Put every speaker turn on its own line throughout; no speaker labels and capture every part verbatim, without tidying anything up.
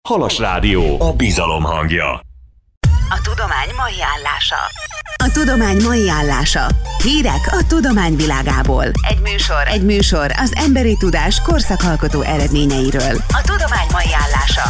Halas Rádió, a bizalom hangja.
A tudomány mai állása. A tudomány mai állása. Hírek a tudomány világából. Egy műsor. Egy műsor az emberi tudás korszakalkotó eredményeiről. A tudomány mai állása.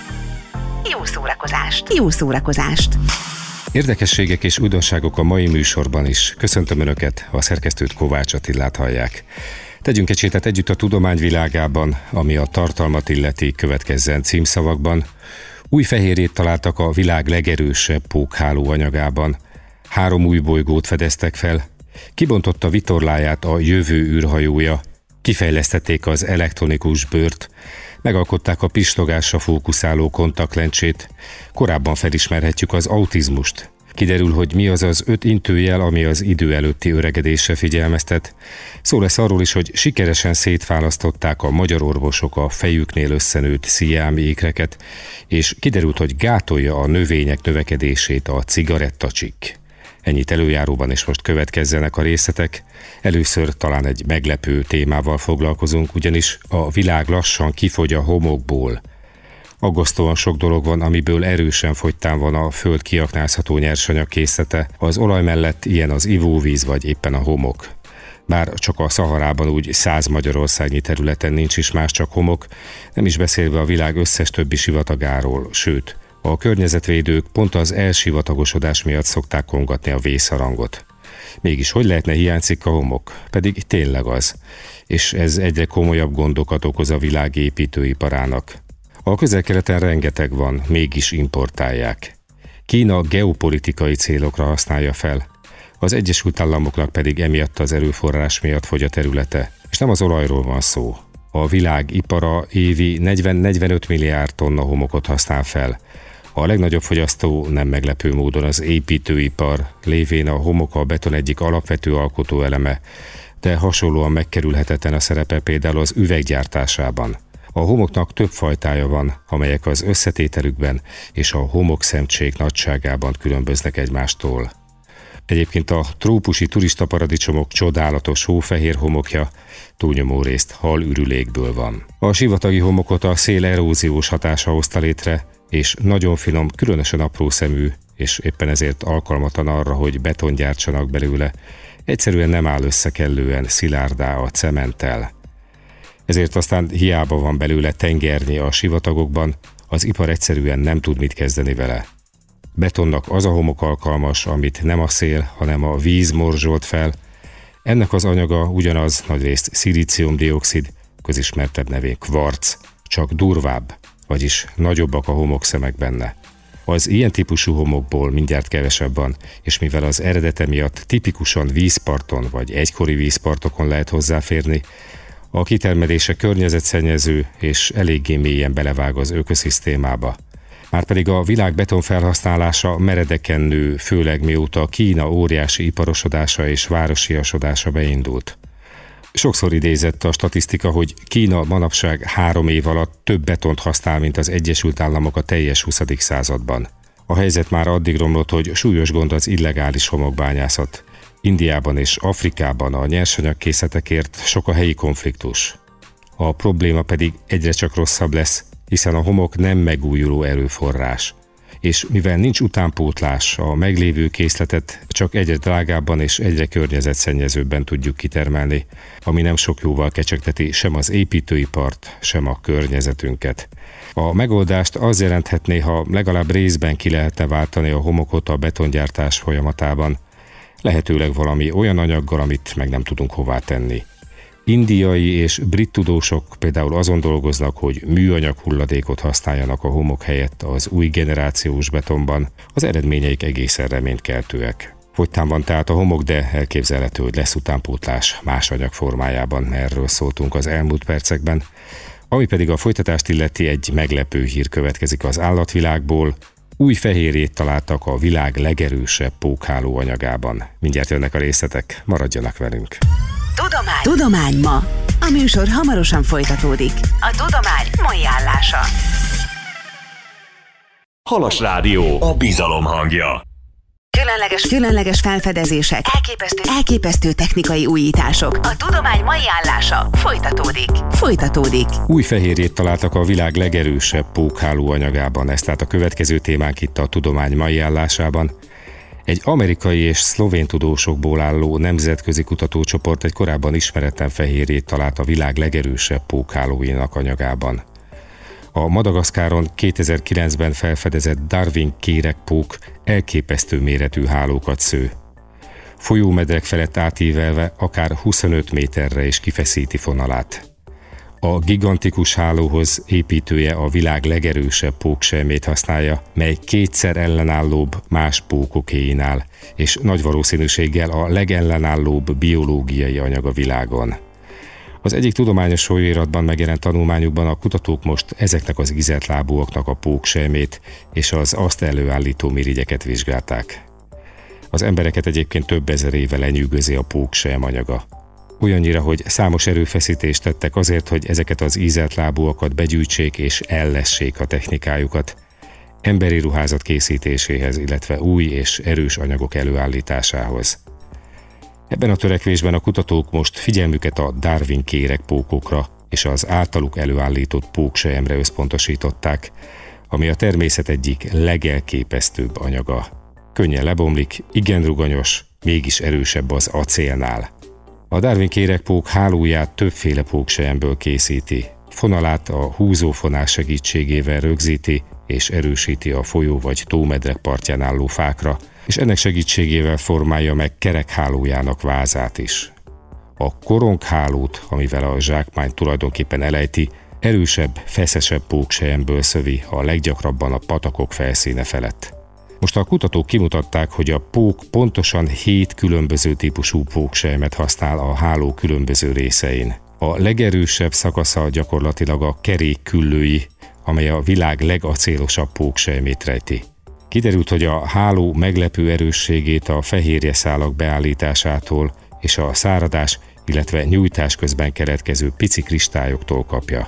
Jó szórakozást. Jó szórakozást.
Érdekességek és újdonságok a mai műsorban is. Köszöntöm Önöket, a szerkesztőt, Kovács Attilát hallják. Tegyünk egy sétát együtt a tudomány világában, ami a tartalmat illeti, következzen címszavakban. Új fehérjét találtak a világ legerősebb pókháló anyagában. Három új bolygót fedeztek fel. Kibontotta vitorláját a jövő űrhajója. Kifejlesztették az elektronikus bőrt. Megalkották a pistogásra fókuszáló kontaktlencsét. Korábban felismerhetjük az autizmust. Kiderül, hogy mi az az öt intőjel, ami az idő előtti öregedésre figyelmeztet. Szó lesz arról is, hogy sikeresen szétválasztották a magyar orvosok a fejüknél összenőtt sziámi ikreket, és kiderült, hogy gátolja a növények növekedését a cigarettacsik. Ennyit előjáróban, és most következzenek a részletek. Először talán egy meglepő témával foglalkozunk, ugyanis a világ lassan kifogy a homokból. Aggasztóan sok dolog van, amiből erősen fogytán van a föld kiaknázható nyersanyag készlete. Az olaj mellett ilyen az ivóvíz vagy éppen a homok. Bár csak a Szaharában úgy száz magyarországnyi területen nincs is más, csak homok, nem is beszélve a világ összes többi sivatagáról, sőt, a környezetvédők pont az elsivatagosodás miatt szokták kongatni a vészharangot. Mégis hogy lehetne hiányzik a homok? Pedig tényleg az. És ez egyre komolyabb gondokat okoz a világ építőiparának. A Közel-Keleten rengeteg van, mégis importálják. Kína geopolitikai célokra használja fel, az Egyesült Államoknak pedig emiatt az erőforrás miatt fogy a területe. És nem az olajról van szó. A világ ipara évi negyven-negyvenöt milliárd tonna homokot használ fel. A legnagyobb fogyasztó nem meglepő módon az építőipar, lévén a homok a beton egyik alapvető alkotóeleme, de hasonlóan megkerülhetetlen a szerepe például az üveggyártásában. A homoknak több fajtája van, amelyek az összetételükben és a homokszemcsék nagyságában különböznek egymástól. Egyébként a trópusi turistaparadicsomok csodálatos hófehér homokja túlnyomó részt halürülékből van. A sivatagi homokot a szél eróziós hatása hozta létre, és nagyon finom, különösen apró szemű, és éppen ezért alkalmatlan arra, hogy beton gyártsanak belőle, egyszerűen nem áll össze kellően szilárdá a cementtel. Ezért aztán hiába van belőle tengernyi a sivatagokban, az ipar egyszerűen nem tud mit kezdeni vele. Betonnak az a homok alkalmas, amit nem a szél, hanem a víz morzsolt fel. Ennek az anyaga ugyanaz, nagyrészt szilícium-dioxid, közismertebb nevén kvarc, csak durvább, vagyis nagyobbak a homokszemek benne. Az ilyen típusú homokból mindjárt kevesebb van, és mivel az eredete miatt tipikusan vízparton vagy egykori vízpartokon lehet hozzáférni, a kitermelése környezetszennyező és eléggé mélyen belevág az ökoszisztémába. Márpedig a világ beton felhasználása meredeken nő, főleg mióta Kína óriási iparosodása és városiasodása beindult. Sokszor idézett a statisztika, hogy Kína manapság három év alatt több betont használ, mint az Egyesült Államok a teljes huszadik században. A helyzet már addig romlott, hogy súlyos gond az illegális homokbányászat. Indiában és Afrikában a nyersanyagkészletekért sok a helyi konfliktus. A probléma pedig egyre csak rosszabb lesz, hiszen a homok nem megújuló erőforrás. És mivel nincs utánpótlás, a meglévő készletet csak egyre drágábban és egyre környezetszennyezőbben tudjuk kitermelni, ami nem sok jóval kecsegteti sem az építőipart, sem a környezetünket. A megoldást az jelenthetné, ha legalább részben ki lehetne váltani a homokot a betongyártás folyamatában, lehetőleg valami olyan anyaggal, amit meg nem tudunk hová tenni. Indiai és brit tudósok például azon dolgoznak, hogy műanyag hulladékot használjanak a homok helyett az új generációs betonban, az eredményeik egészen reménykeltőek. Fogytán van tehát a homok, de elképzelhető, hogy lesz utánpótlás más anyag formájában, erről szóltunk az elmúlt percekben. Ami pedig a folytatást illeti, egy meglepő hír következik az állatvilágból. Új fehérjét találtak a világ legerősebb pókháló anyagában. Mindjárt jönnek a részletek, maradjanak velünk.
Tudomány. Tudomány ma. A műsor hamarosan folytatódik. A tudomány mai állása.
Halas Rádió, a bizalom hangja.
Különleges, különleges felfedezések, elképesztő, elképesztő technikai újítások. A tudomány mai állása folytatódik. Folytatódik.
Új fehérjét találtak a világ legerősebb pókháló anyagában, ez tehát a következő témánk itt a tudomány mai állásában. Egy amerikai és szlovén tudósokból álló nemzetközi kutatócsoport egy korábban ismeretlen fehérjét talált a világ legerősebb pókhálóinak anyagában. A Madagaszkáron kétezer-kilencben felfedezett Darwin kéregpók elképesztő méretű hálókat sző. Folyómedrek felett átívelve akár huszonöt méterre is kifeszíti fonalát. A gigantikus hálóhoz építője a világ legerősebb póksejmét használja, mely kétszer ellenállóbb más pókokéinál, és nagy valószínűséggel a legellenállóbb biológiai anyag a világon. Az egyik tudományos folyóiratban megjelent tanulmányukban a kutatók most ezeknek az ízeltlábúaknak a póksejmét és az azt előállító mirigyeket vizsgálták. Az embereket egyébként több ezer éve lenyűgözi a póksejm anyaga. Olyannyira, hogy számos erőfeszítést tettek azért, hogy ezeket az ízeltlábúakat begyűjtsék és ellessék a technikájukat emberi ruházat készítéséhez, illetve új és erős anyagok előállításához. Ebben a törekvésben a kutatók most figyelmüket a Darwin kéregpókokra és az általuk előállított pókselyemre összpontosították, ami a természet egyik legelképesztőbb anyaga. Könnyen lebomlik, igen ruganyos, mégis erősebb az acélnál. A Darwin kéregpók hálóját többféle pókselyemből készíti. Fonalát a húzófonál segítségével rögzíti és erősíti a folyó vagy tómedrek partján álló fákra, és ennek segítségével formálja meg kerekhálójának vázát is. A koronghálót, amivel a zsákmány tulajdonképpen elejti, erősebb, feszesebb pókselyemből szövi a leggyakrabban a patakok felszíne felett. Most a kutatók kimutatták, hogy a pók pontosan hét különböző típusú pókselymet használ a háló különböző részein. A legerősebb szakasza gyakorlatilag a kerékküllői, amely a világ legacélosabb póksejmét rejti. Kiderült, hogy a háló meglepő erősségét a fehérjeszálak beállításától és a száradás, illetve nyújtás közben keletkező pici kristályoktól kapja.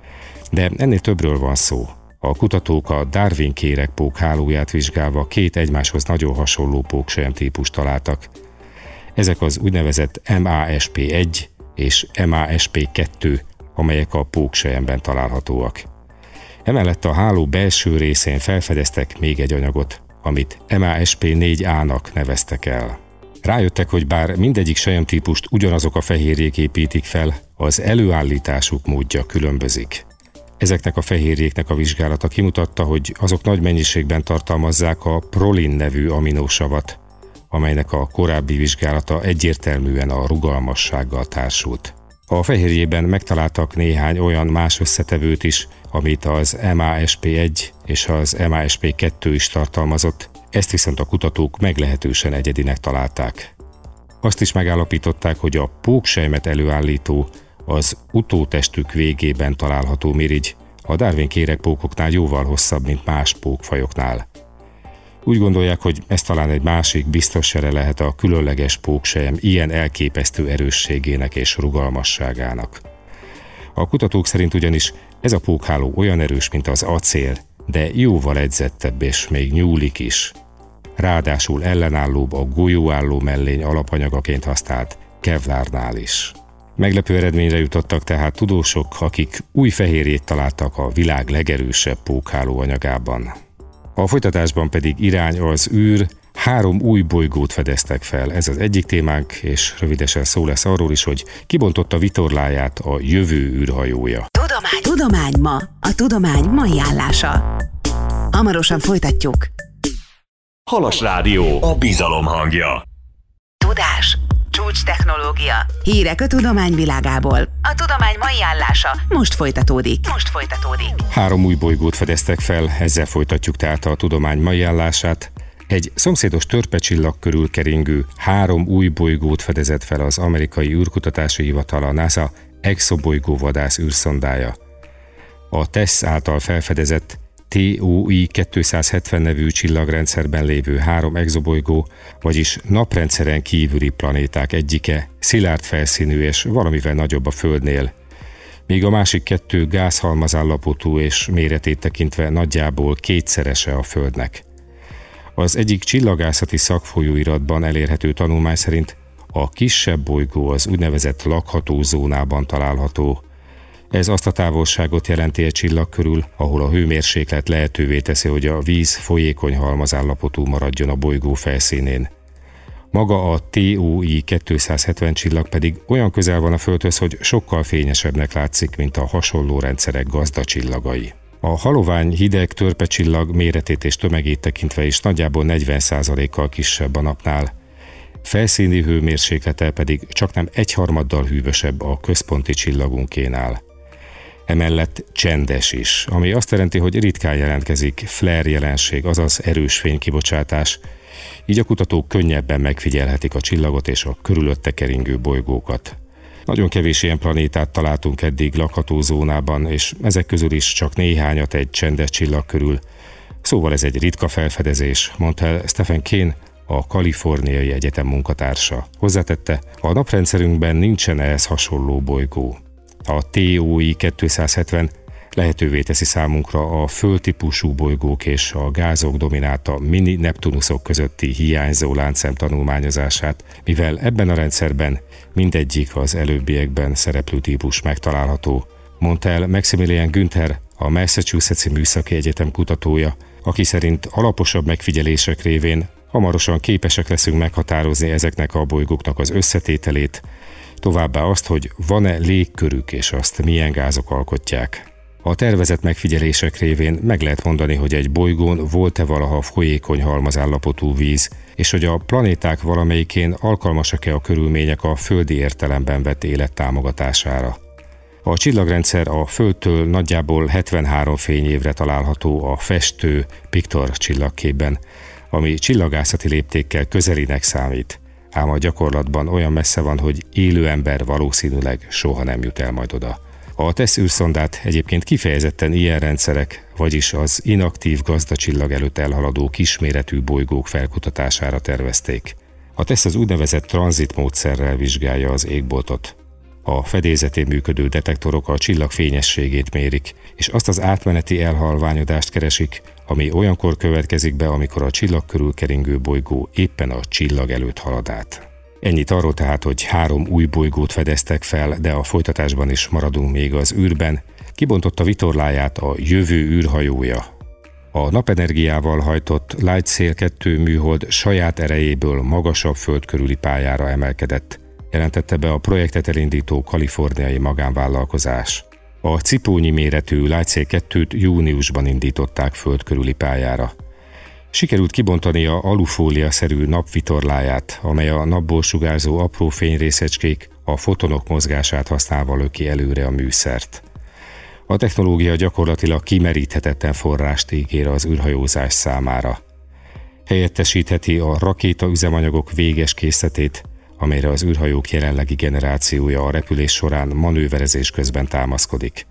De ennél többről van szó. A kutatók a Darwin kéregpók hálóját vizsgálva két egymáshoz nagyon hasonló pókselyem típust találtak. Ezek az úgynevezett em á es pé egy és em á es pé kettő, amelyek a pókselyemben találhatóak. Emellett a háló belső részén felfedeztek még egy anyagot, amit em á es pé négy á-nak neveztek el. Rájöttek, hogy bár mindegyik selyemtípust ugyanazok a fehérjék építik fel, az előállításuk módja különbözik. Ezeknek a fehérjéknek a vizsgálata kimutatta, hogy azok nagy mennyiségben tartalmazzák a prolin nevű aminósavat, amelynek a korábbi vizsgálata egyértelműen a rugalmassággal társult. A fehérjében megtaláltak néhány olyan más összetevőt is, amit az em á es pé egy és az em á es pé kettő is tartalmazott, ezt viszont a kutatók meglehetősen egyedinek találták. Azt is megállapították, hogy a póksejmet előállító, az utótestük végében található mirigy a Darwin kéregpókoknál jóval hosszabb, mint más pókfajoknál. Úgy gondolják, hogy ez talán egy másik biztos jele lehet a különleges póksejem ilyen elképesztő erősségének és rugalmasságának. A kutatók szerint ugyanis ez a pókháló olyan erős, mint az acél, de jóval edzettebb és még nyúlik is. Ráadásul ellenállóbb a golyóálló mellény alapanyagaként használt kevlárnál is. Meglepő eredményre jutottak tehát tudósok, akik új fehérjét találtak a világ legerősebb pókháló anyagában. A folytatásban pedig irány az űr, három új bolygót fedeztek fel, ez az egyik témánk, és rövidesen szó lesz arról is, hogy kibontotta vitorláját a jövő űrhajója.
Tudomány, tudomány ma, a tudomány mai állása. Hamarosan folytatjuk.
Halas Rádió, a bizalom hangja.
Tudás, csúcs technológia, hírek a tudomány világából. A tudomány mai állása most folytatódik. Most folytatódik.
Három új bolygót fedeztek fel, ezzel folytatjuk tehát a tudomány mai állását. Egy szomszédos törpecsillag körül keringő három új bolygót fedezett fel az amerikai űrkutatási hivatal, a NASA exobolygóvadász űrszondája. A TESS által felfedezett té o i kétszázhetven nevű csillagrendszerben lévő három exobolygó, vagyis naprendszeren kívüli planéták egyike, szilárd felszínű és valamivel nagyobb a Földnél, míg a másik kettő gázhalmazállapotú és méretét tekintve nagyjából kétszerese a Földnek. Az egyik csillagászati szakfolyóiratban elérhető tanulmány szerint a kisebb bolygó az úgynevezett lakható zónában található. Ez azt a távolságot jelenti egy csillag körül, ahol a hőmérséklet lehetővé teszi, hogy a víz folyékony halmazállapotú maradjon a bolygó felszínén. Maga a T O I kétszázhetven csillag pedig olyan közel van a Földhöz, hogy sokkal fényesebbnek látszik, mint a hasonló rendszerek gazdachillagai. A halovány hideg törpe csillag méretét és tömegét tekintve is nagyjából negyven százalékkal kisebb a napnál. Felszíni hőmérséklete pedig csaknem egyharmaddal hűvösebb a központi csillagunkénál. Emellett csendes is, ami azt jelenti, hogy ritkán jelentkezik flare jelenség, azaz erős fénykibocsátás, így a kutatók könnyebben megfigyelhetik a csillagot és a körülötte keringő bolygókat. Nagyon kevés ilyen planétát találtunk eddig lakható zónában, és ezek közül is csak néhányat egy csendes csillag körül. Szóval ez egy ritka felfedezés, mondta el Stephen Kane, a Kaliforniai Egyetem munkatársa. Hozzátette, a naprendszerünkben nincsen ehhez hasonló bolygó. A T O I kétszázhetven lehetővé teszi számunkra a földtípusú bolygók és a gázok dominálta mini Neptunuszok közötti hiányzó láncszem tanulmányozását, mivel ebben a rendszerben mindegyik az előbbiekben szereplő típus megtalálható, mondta el Maximilian Günther, a Massachusetts-i Műszaki Egyetem kutatója, aki szerint alaposabb megfigyelések révén hamarosan képesek leszünk meghatározni ezeknek a bolygóknak az összetételét, továbbá azt, hogy van-e légkörük és azt milyen gázok alkotják. A tervezett megfigyelések révén meg lehet mondani, hogy egy bolygón volt-e valaha folyékony halmazállapotú víz, és hogy a planéták valamelyikén alkalmasak-e a körülmények a földi értelemben vett élet támogatására. A csillagrendszer a Földtől nagyjából hetvenhárom fényévre található a festő Pictor csillagképben, ami csillagászati léptékkel közelinek számít, ám a gyakorlatban olyan messze van, hogy élő ember valószínűleg soha nem jut el majd oda. A TESS űrszondát egyébként kifejezetten ilyen rendszerek, vagyis az inaktív gazdacsillag előtt elhaladó kisméretű bolygók felkutatására tervezték. A TESS az úgynevezett tranzit módszerrel vizsgálja az égboltot. A fedélzetén működő detektorok a csillag fényességét mérik, és azt az átmeneti elhalványodást keresik, ami olyankor következik be, amikor a csillag körül keringő bolygó éppen a csillag előtt halad át. Ennyit arról tehát, hogy három új bolygót fedeztek fel, de a folytatásban is maradunk még az űrben, kibontotta vitorláját a jövő űrhajója. A napenergiával hajtott LightSail kettő műhold saját erejéből magasabb föld körüli pályára emelkedett, jelentette be a projektet elindító kaliforniai magánvállalkozás. A cipónyi méretű LightSail kettőt júniusban indították föld körüli pályára. Sikerült kibontani a alufólia-szerű napvitorláját, amely a napból sugárzó apró fényrészecskék, a fotonok mozgását használva löki előre a műszert. A technológia gyakorlatilag kimeríthetetlen forrást ígér az űrhajózás számára. Helyettesítheti a rakéta üzemanyagok véges készletét, amelyre az űrhajók jelenlegi generációja a repülés során manőverezés közben támaszkodik.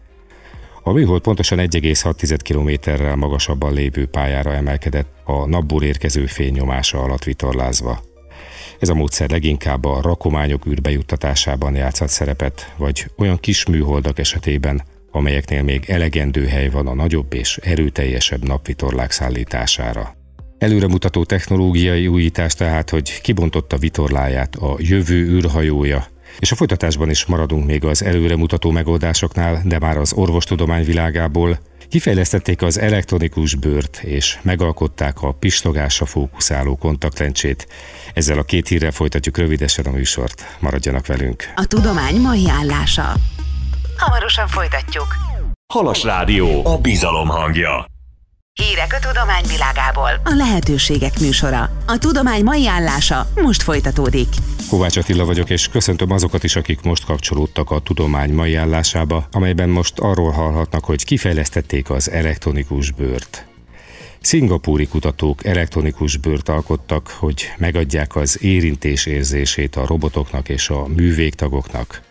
A műhold pontosan egy egész hat kilométerrel magasabban lévő pályára emelkedett, a napból érkező fénynyomása alatt vitorlázva. Ez a módszer leginkább a rakományok űrbejuttatásában játszott szerepet, vagy olyan kis műholdak esetében, amelyeknél még elegendő hely van a nagyobb és erőteljesebb napvitorlák szállítására. Előremutató technológiai újítás tehát, hogy kibontotta vitorláját a jövő űrhajója, és a folytatásban is maradunk még az előremutató megoldásoknál, de már az orvostudomány világából kifejlesztették az elektronikus bőrt, és megalkották a pistogásra fókuszáló kontaktlencsét. Ezzel a két hírrel folytatjuk rövidesen a műsort. Maradjanak velünk!
A tudomány mai állása. Hamarosan folytatjuk.
Halas Rádió, a bizalom hangja.
Hírek a tudomány világából. A lehetőségek műsora. A tudomány mai állása most folytatódik.
Kovács Attila vagyok, és köszöntöm azokat is, akik most kapcsolódtak a tudomány mai állásába, amelyben most arról hallhatnak, hogy kifejlesztették az elektronikus bőrt. Szingapúri kutatók elektronikus bőrt alkottak, hogy megadják az érintés érzését a robotoknak és a művégtagoknak.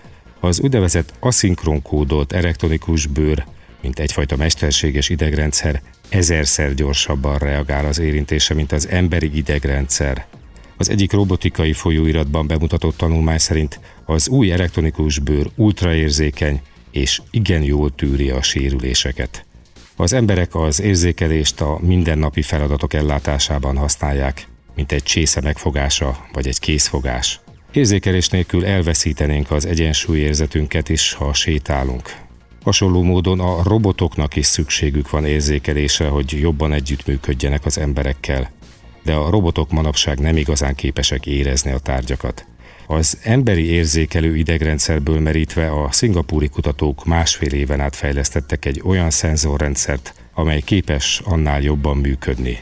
Az úgynevezett aszinkron kódolt elektronikus bőr, mint egyfajta mesterséges idegrendszer, ezerszer gyorsabban reagál az érintése, mint az emberi idegrendszer. Az egyik robotikai folyóiratban bemutatott tanulmány szerint az új elektronikus bőr ultraérzékeny és igen jól tűri a sérüléseket. Az emberek az érzékelést a mindennapi feladatok ellátásában használják, mint egy csésze megfogása vagy egy kézfogás. Érzékelés nélkül elveszítenénk az egyensúlyérzetünket is, ha sétálunk. Hasonló módon a robotoknak is szükségük van érzékelésre, hogy jobban együttműködjenek az emberekkel, de a robotok manapság nem igazán képesek érezni a tárgyakat. Az emberi érzékelő idegrendszerből merítve a szingapúri kutatók másfél éven át fejlesztettek egy olyan szenzorrendszert, amely képes annál jobban működni.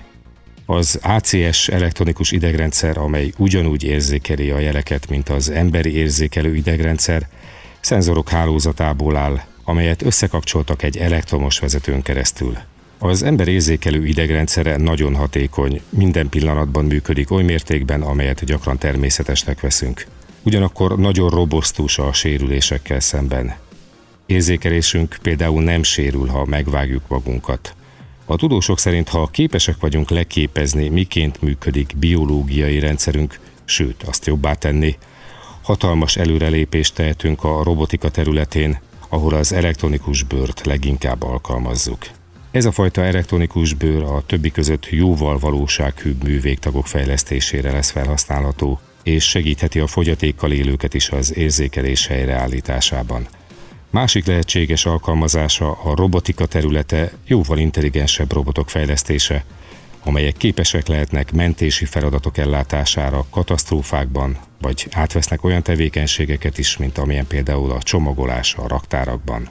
Az á cé es elektronikus idegrendszer, amely ugyanúgy érzékeli a jeleket, mint az emberi érzékelő idegrendszer, szenzorok hálózatából áll, amelyet összekapcsoltak egy elektromos vezetőn keresztül. Az ember érzékelő idegrendszere nagyon hatékony, minden pillanatban működik oly mértékben, amelyet gyakran természetesnek veszünk. Ugyanakkor nagyon robosztus a sérülésekkel szemben. Érzékelésünk például nem sérül, ha megvágjuk magunkat. A tudósok szerint, ha képesek vagyunk leképezni, miként működik biológiai rendszerünk, sőt, azt jobbá tenni, hatalmas előrelépést tehetünk a robotika területén, ahol az elektronikus bőrt leginkább alkalmazzuk. Ez a fajta elektronikus bőr a többi között jóval valósághűbb művégtagok fejlesztésére lesz felhasználható, és segítheti a fogyatékkal élőket is az érzékelés helyreállításában. Másik lehetséges alkalmazása a robotika területe jóval intelligensebb robotok fejlesztése, amelyek képesek lehetnek mentési feladatok ellátására katasztrófákban, vagy átvesznek olyan tevékenységeket is, mint amilyen például a csomagolás a raktárakban.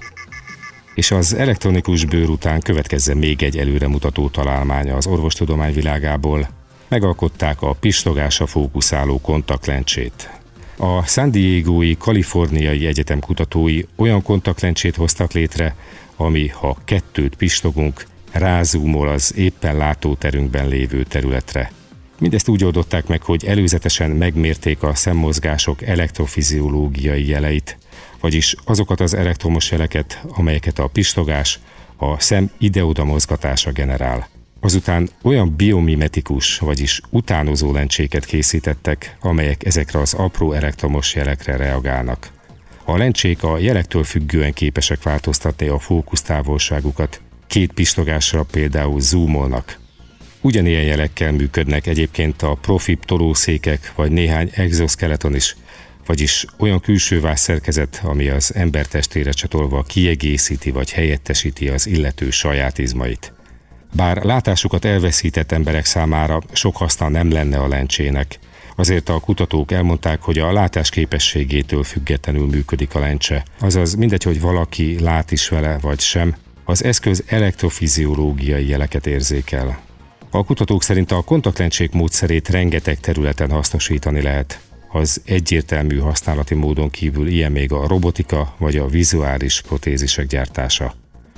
És az elektronikus bőr után következzen még egy előremutató találmány az orvostudomány világából. Megalkották a pistogásra fókuszáló kontaktlencsét. A San Diegói Kaliforniai Egyetem kutatói olyan kontaktlencsét hoztak létre, ami, ha kettőt pistogunk, rázúmol az éppen látóterünkben lévő területre. Mindezt úgy oldották meg, hogy előzetesen megmérték a szemmozgások elektrofiziológiai jeleit, vagyis azokat az elektromos jeleket, amelyeket a pistogás, a szem ide-oda mozgatása generál. Azután olyan biomimetikus, vagyis utánozó lencséket készítettek, amelyek ezekre az apró elektromos jelekre reagálnak. A lencsék a jelektől függően képesek változtatni a fókusztávolságukat, két pistogásra például zoomolnak. Ugyanilyen jelekkel működnek egyébként a profibb tolószékek vagy néhány exoskeleton is, vagyis olyan külső vászszerkezet, ami az ember testére csatolva kiegészíti vagy helyettesíti az illető saját izmait. Bár látásukat elveszített emberek számára sok haszna nem lenne a lencsének, azért a kutatók elmondták, hogy a látás képességétől függetlenül működik a lencse, azaz mindegy, hogy valaki lát is vele vagy sem, az eszköz elektrofiziológiai jeleket érzékel. A kutatók szerint a kontaktlencsék módszerét rengeteg területen hasznosítani lehet. Az egyértelmű használati módon kívül ilyen még a robotika vagy a vizuális protézisek gyártása.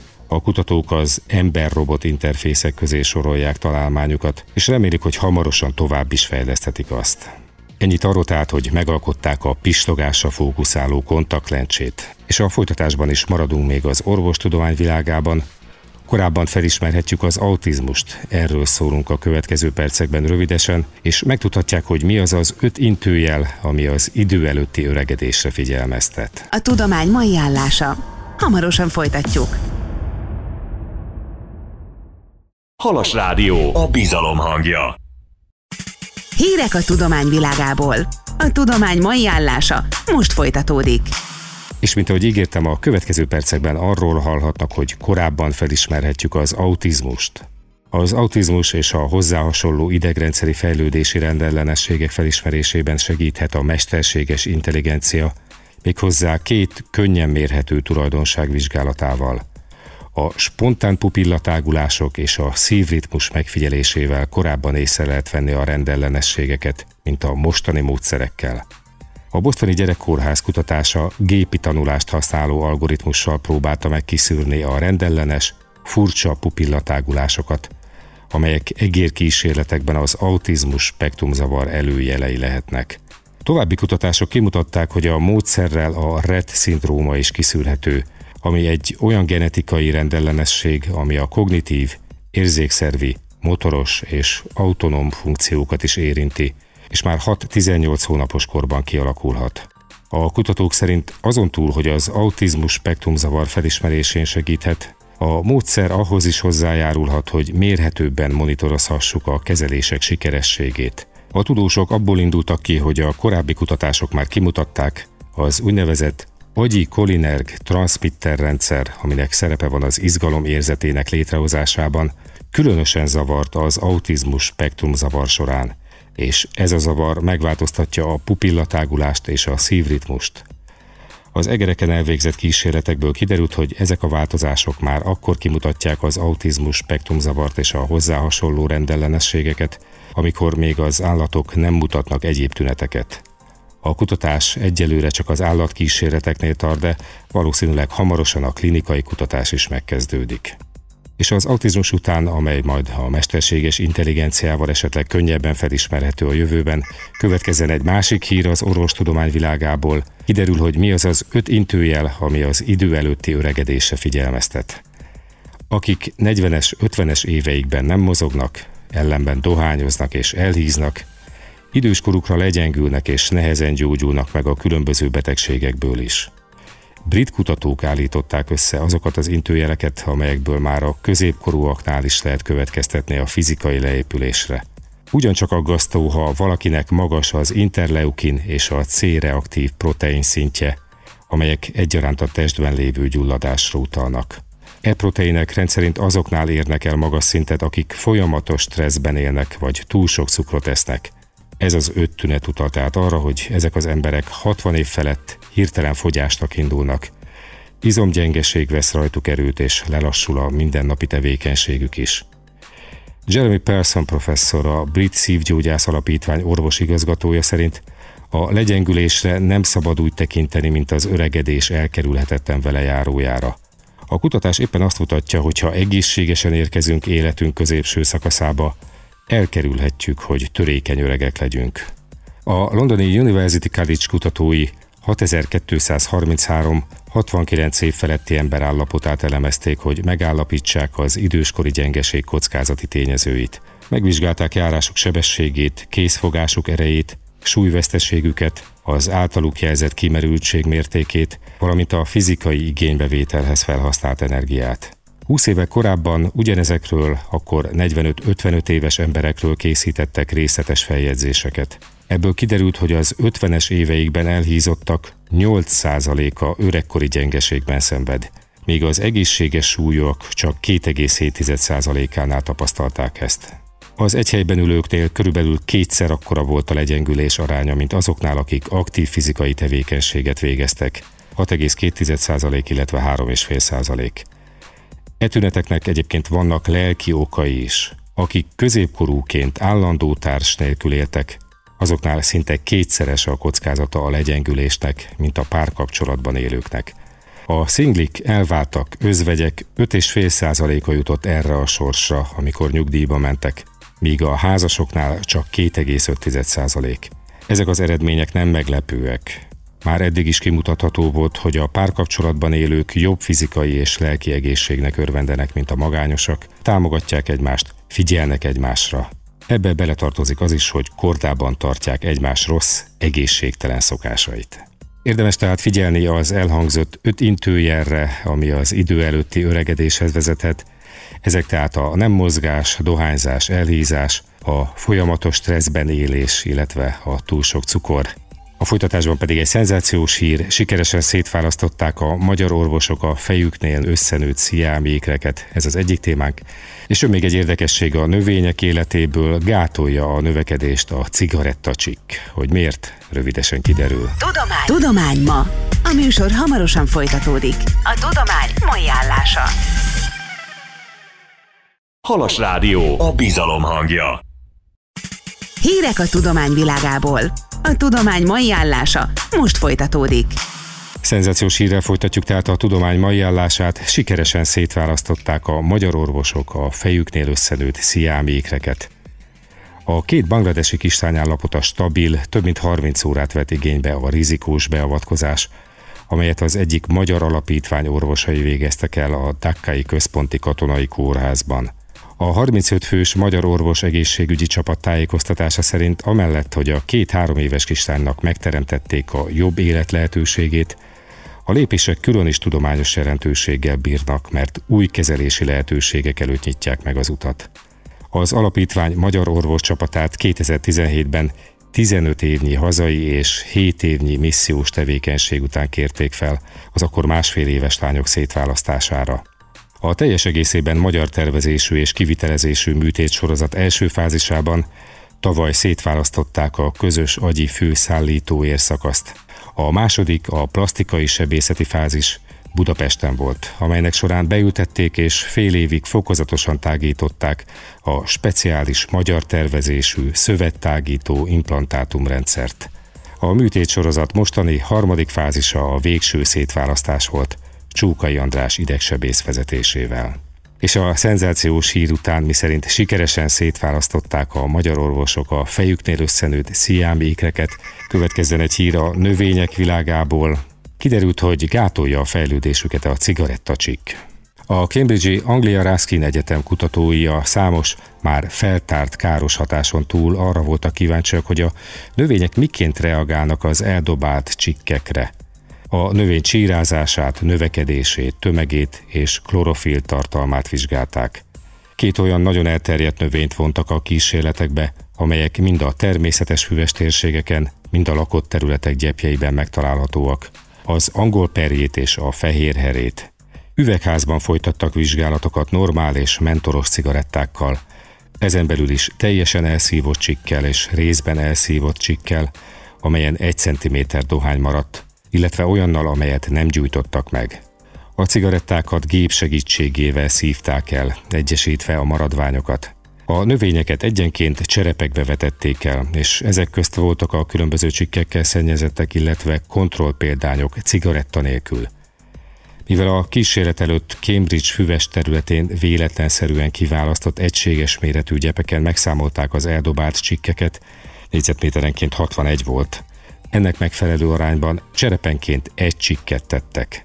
A kutatók az ember-robot interfészek közé sorolják találmányukat, és remélik, hogy hamarosan tovább is fejleszthetik azt. Ennyit arról tehát, hogy megalkották a pistogásra fókuszáló kontaktlencsét, és a folytatásban is maradunk még az orvostudomány világában. Korábban felismerhetjük az autizmust, erről szólunk a következő percekben rövidesen, és megtudhatják, hogy mi az az öt intőjel, ami az idő előtti öregedésre figyelmeztet.
A tudomány mai állása. Hamarosan folytatjuk.
Halas Rádió, a bizalom hangja.
Hírek a tudomány világából. A tudomány mai állása most folytatódik.
És mint ahogy ígértem, a következő percekben arról hallhatnak, hogy korábban felismerhetjük az autizmust. Az autizmus és a hozzá hasonló idegrendszeri fejlődési rendellenességek felismerésében segíthet a mesterséges intelligencia, méghozzá két könnyen mérhető tulajdonság vizsgálatával. A spontán pupillatágulások és a szívritmus megfigyelésével korábban észre lehet venni a rendellenességeket, mint a mostani módszerekkel. A bostoni gyerekkórház kutatása gépi tanulást használó algoritmussal próbálta meg kiszűrni a rendellenes, furcsa pupillatágulásokat, amelyek egérkísérletekben az autizmus spektrumzavar előjelei lehetnek. További kutatások kimutatták, hogy a módszerrel a Rett-szindróma is kiszűrhető, ami egy olyan genetikai rendellenesség, ami a kognitív, érzékszervi, motoros és autonóm funkciókat is érinti, és már hat-tizennyolc hónapos korban kialakulhat. A kutatók szerint azon túl, hogy az autizmus spektrumzavar felismerésén segíthet, A módszer ahhoz is hozzájárulhat, hogy mérhetőbben monitorozhassuk a kezelések sikerességét. A tudósok abból indultak ki, hogy a korábbi kutatások már kimutatták, az úgynevezett agyi kolinerg transmitter rendszer, aminek szerepe van az izgalom érzetének létrehozásában, különösen zavart az autizmus spektrum zavar során, és ez a zavar megváltoztatja a pupillatágulást és a szívritmust. Az egereken elvégzett kísérletekből kiderült, hogy ezek a változások már akkor kimutatják az autizmus spektrum zavart és a hozzá hasonló rendellenességeket, amikor még az állatok nem mutatnak egyéb tüneteket. A kutatás egyelőre csak az állatkísérleteknél tart, de valószínűleg hamarosan a klinikai kutatás is megkezdődik. És az autizmus után, amely majd a mesterséges intelligenciával esetleg könnyebben felismerhető a jövőben, következzen egy másik hír az orvostudomány világából. Kiderül, hogy mi az az öt intőjel, ami az idő előtti öregedésre figyelmeztet. Akik negyvenes, ötvenes éveikben nem mozognak, ellenben dohányoznak és elhíznak, időskorukra legyengülnek és nehezen gyógyulnak meg a különböző betegségekből is. Brit kutatók állították össze azokat az intőjeleket, amelyekből már a középkorúaknál is lehet következtetni a fizikai leépülésre. Ugyancsak aggasztó, ha valakinek magas az interleukin és a C-reaktív protein szintje, amelyek egyaránt a testben lévő gyulladásra utalnak. E proteinek rendszerint azoknál érnek el magas szintet, akik folyamatos stresszben élnek vagy túl sok cukrot esznek. Ez az öt tünet utal tehát arra, hogy ezek az emberek hatvan év felett hirtelen fogyásnak indulnak. Izomgyengeség vesz rajtuk erőt, és lelassul a mindennapi tevékenységük is. Jeremy Pearson professzor, a Brit Szívgyógyász Alapítvány orvosigazgatója szerint a legyengülésre nem szabad úgy tekinteni, mint az öregedés elkerülhetetlen velejárójára. A kutatás éppen azt mutatja, hogy ha egészségesen érkezünk életünk középső szakaszába, elkerülhetjük, hogy törékeny öregek legyünk. A londoni University College kutatói hatezer-kétszázharminchárom hatvankilenc év feletti ember állapotát elemezték, hogy megállapítsák az időskori gyengeség kockázati tényezőit. Megvizsgálták járásuk sebességét, kézfogásuk erejét, súlyveszteségüket, az általuk jelzett kimerültség mértékét, valamint a fizikai igénybevételhez felhasznált energiát. húsz éve korábban ugyanezekről, akkor negyvenöt-ötvenöt éves emberekről készítettek részletes feljegyzéseket. Ebből kiderült, hogy az ötvenes éveikben elhízottak nyolc százaléka öregkori gyengeségben szenved, míg az egészséges súlyok csak két egész hét százalékánál tapasztalták ezt. Az egy helyben ülőknél körülbelül kétszer akkora volt a legyengülés aránya, mint azoknál, akik aktív fizikai tevékenységet végeztek, hat egész két százalék, illetve három egész öt százalék. E tüneteknek egyébként vannak lelki okai is. Akik középkorúként állandó társ nélkül éltek, azoknál szinte kétszeres a kockázata a legyengülésnek, mint a párkapcsolatban élőknek. A szinglik, elváltak, özvegyek öt egész öt százaléka jutott erre a sorsra, amikor nyugdíjba mentek, míg a házasoknál csak két egész öt százalék. Ezek az eredmények nem meglepőek. Már eddig is kimutatható volt, hogy a párkapcsolatban élők jobb fizikai és lelki egészségnek örvendenek, mint a magányosak, támogatják egymást, figyelnek egymásra. Ebbe beletartozik az is, hogy kordában tartják egymás rossz, egészségtelen szokásait. Érdemes tehát figyelni az elhangzott öt intőjelre, ami az idő előtti öregedéshez vezethet. Ezek tehát a nem mozgás, dohányzás, elhízás, a folyamatos stresszben élés, illetve a túl sok cukor. A folytatásban pedig egy szenzációs hír, sikeresen szétválasztották a magyar orvosok a fejüknél összenőtt sziámi ékreket, ez az egyik témánk, és jön még egy érdekesség a növények életéből, gátolja a növekedést a cigarettacsik. Hogy miért? Rövidesen kiderül.
Tudomány. Tudomány ma. A műsor hamarosan folytatódik. A tudomány mai állása.
Halas Rádió, a bizalom hangja.
Hírek a tudomány világából. A tudomány mai állása most folytatódik.
Szenzációs hírrel folytatjuk tehát a tudomány mai állását. Sikeresen szétválasztották a magyar orvosok a fejüknél összenőtt sziámi ékreket. A két bangladesi kislány állapota stabil, több mint harminc órát vett igénybe a rizikós beavatkozás, amelyet az egyik magyar alapítvány orvosai végeztek el a Dakkai Központi Katonai Kórházban. A harmincöt fős magyar orvos egészségügyi csapat tájékoztatása szerint amellett, hogy a két-három éves kislánynak megteremtették a jobb élet lehetőségét, A lépések külön is tudományos jelentőséggel bírnak, mert új kezelési lehetőségek előtt nyitják meg az utat. Az alapítvány magyar orvoscsapatát kétezer-tizenhétben tizenöt évnyi hazai és hét évnyi missziós tevékenység után kérték fel az akkor másfél éves lányok szétválasztására. A teljes egészében magyar tervezésű és kivitelezésű műtétsorozat első fázisában tavaly szétválasztották a közös agyi főszállító érszakaszt. A második, a plasztikai sebészeti fázis Budapesten volt, amelynek során beültették és fél évig fokozatosan tágították a speciális magyar tervezésű szövettágító implantátumrendszert. A műtétsorozat mostani harmadik fázisa a végső szétválasztás volt, Csókai András idegsebész vezetésével. És a szenzációs hír után, miszerint sikeresen szétválasztották a magyar orvosok a fejüknél összenőtt sziámi ikreket, következzen egy hír a növények világából. Kiderült, hogy gátolja a fejlődésüket a cigarettacsikk. A Cambridge-i Anglia Ruskin Egyetem kutatói a számos, már feltárt káros hatáson túl arra voltak kíváncsiak, hogy a növények miként reagálnak az eldobált csikkekre. A növény csírázását, növekedését, tömegét és klorofil tartalmát vizsgálták. Két olyan nagyon elterjedt növényt vontak a kísérletekbe, amelyek mind a természetes füves térségeken, mind a lakott területek gyepjeiben megtalálhatóak. Az angol perjét és a fehérherét. Üvegházban folytattak vizsgálatokat normál és mentoros cigarettákkal, ezen belül is teljesen elszívott csikkel és részben elszívott csikkel, amelyen egy centiméter dohány maradt, illetve olyannal, amelyet nem gyújtottak meg. A cigarettákat gép segítségével szívták el, egyesítve a maradványokat. A növényeket egyenként cserepekbe vetették el, és ezek közt voltak a különböző csikkekkel szennyezettek, illetve kontrollpéldányok cigaretta nélkül. Mivel a kísérlet előtt Cambridge füves területén véletlenszerűen kiválasztott egységes méretű gyepeken megszámolták az eldobált csikkeket, négyzetméterenként hatvanegy volt, ennek megfelelő arányban cserepenként egy csikket tettek.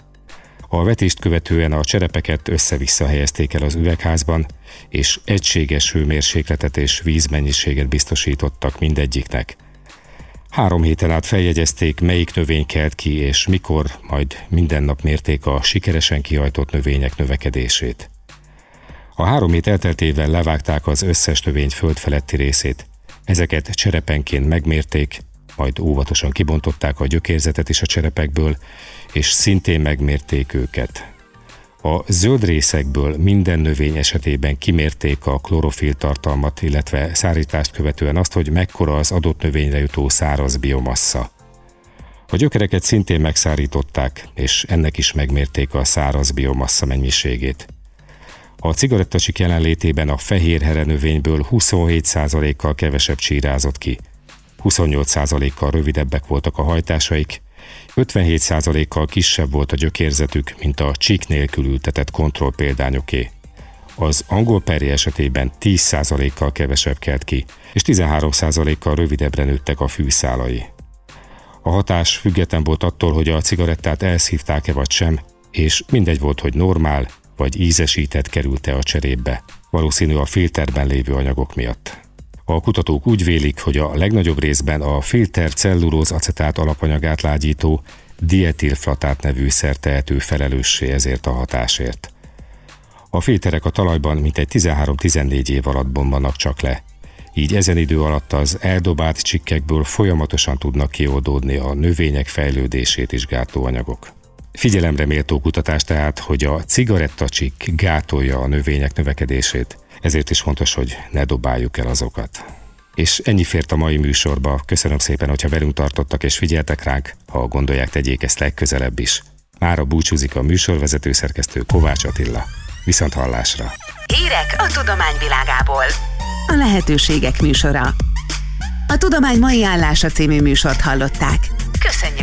A vetést követően a cserepeket össze-vissza helyezték el az üvegházban, és egységes hőmérsékletet és vízmennyiséget biztosítottak mindegyiknek. Három héten át feljegyezték, melyik növény kelt ki, és mikor, majd minden nap mérték a sikeresen kihajtott növények növekedését. A három hét elteltével levágták az összes növény földfeletti részét. Ezeket cserepenként megmérték, majd óvatosan kibontották a gyökérzetet is a cserepekből, és szintén megmérték őket. A zöld részekből minden növény esetében kimérték a klorofil tartalmat, illetve szárítást követően azt, hogy mekkora az adott növényre jutó száraz biomassa. A gyökereket szintén megszárították, és ennek is megmérték a száraz biomassa mennyiségét. A cigarettacsik jelenlétében a fehérhere növényből huszonhét százalékkal kevesebb csírázott ki, huszonnyolc százalékkal rövidebbek voltak a hajtásaik, ötvenhét százalékkal kisebb volt a gyökérzetük, mint a csík nélkül ültetett kontrollpéldányoké. Az angol perje esetében tíz százalékkal kevesebb kelt ki, és tizenhárom százalékkal rövidebbre nőttek a fűszálai. A hatás független volt attól, hogy a cigarettát elszívták-e vagy sem, és mindegy volt, hogy normál vagy ízesített került-e a cserépbe, valószínű a filterben lévő anyagok miatt. A kutatók úgy vélik, hogy a legnagyobb részben a filter celluróz acetát alapanyagát lágyító dietilflatát nevű szer tehető felelőssé ezért a hatásért. A filterek a talajban mintegy tizenhárom-tizennégy év alatt bomlanak csak le, így ezen idő alatt az eldobált csikkekből folyamatosan tudnak kioldódni a növények fejlődését is gátló anyagok. Figyelemre méltó kutatás tehát, hogy a cigarettacsikk gátolja a növények növekedését, ezért is fontos, hogy ne dobáljuk el azokat. És ennyi fért a mai műsorba. Köszönöm szépen, hogyha velünk tartottak és figyeltek ránk, ha gondolják, tegyék ezt legközelebb is. Mára búcsúzik a műsorvezető szerkesztő Kovács Attila. Viszont hallásra!
Hírek a tudomány világából. A lehetőségek műsora. A Tudomány mai állása című műsort hallották. Köszönjük!